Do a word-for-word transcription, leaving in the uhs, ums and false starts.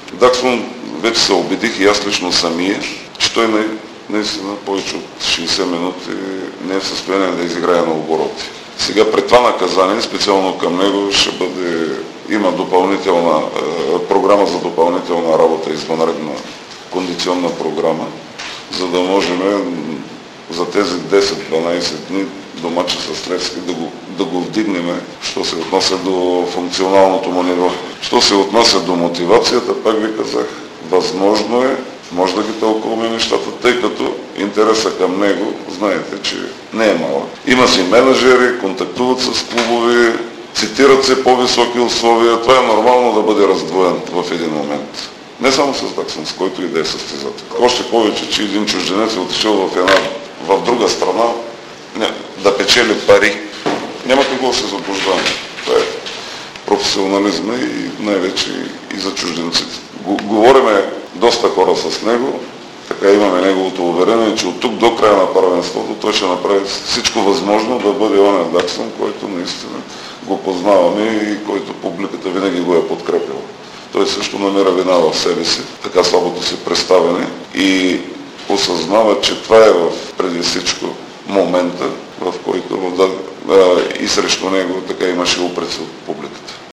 Даксон вече се убедих и аз лично самия, че той не, наистина повече от шейсет минути не е в състояние да изиграе на обороти. Сега при това наказание, специално към него, ще бъде, има допълнителна е, програма за допълнителна работа, извънредна кондиционна програма, за да можем за тези десет-дванайсет дни до мача с Левски да го, да го вдигнем, що се отнася до функционалното му ниво. Що се отнася до мотивацията, пак ви казах, възможно е, може да ги тълкуваме нещата, тъй като интереса към него, знаете, че не е малък. Има си менеджери, контактуват с клубове, цитират се по-високи условия. Това е нормално да бъде раздвоен в един момент. Не само с Даксон, с който и да е състезател. Още повече, че един чужденец е отишъл в една, в друга страна не, да печели пари. Няма какво да се заблуждаваме. Това е професионализма и най-вече и за чужденците. Говориме доста хора с него, така имаме неговото уверение, че от тук до края на първенството той ще направи всичко възможно да бъде онен Даксон, който наистина го познаваме и който публиката винаги го е подкрепила. Той също намира вина в себе си, така слабото си представяне и осъзнава, че това е в преди всичко момента, в който да, и срещу него така имаше упреци от публиката.